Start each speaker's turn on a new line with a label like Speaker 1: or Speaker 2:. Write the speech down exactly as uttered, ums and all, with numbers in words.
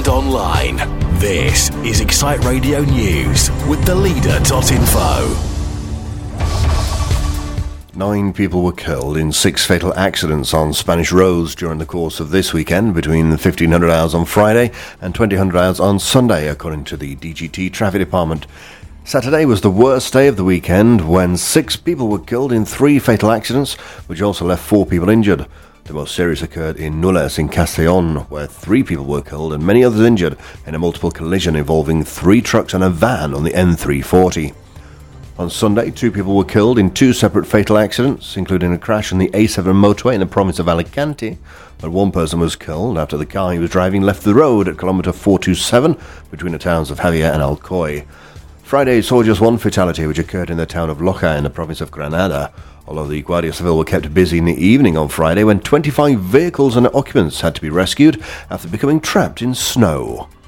Speaker 1: online. This is Excite Radio News with the leader dot info.
Speaker 2: Nine people were killed in six fatal accidents on Spanish roads during the course of this weekend, between fifteen hundred hours on Friday and twenty hundred hours on Sunday, according to the D G T Traffic Department. Saturday was the worst day of the weekend, when six people were killed in three fatal accidents, which also left four people injured. The most serious occurred in Nules in Castellón, where three people were killed and many others injured in a multiple collision involving three trucks and a van on the N three forty. On Sunday, two people were killed in two separate fatal accidents, including a crash on the A seven motorway in the province of Alicante, where one person was killed after the car he was driving left the road at kilometre four two seven between the towns of Javier and Alcoy. Friday saw just one fatality, which occurred in the town of Loja in the province of Granada, although the Guardia Civil were kept busy in the evening on Friday when twenty-five vehicles and occupants had to be rescued after becoming trapped in snow.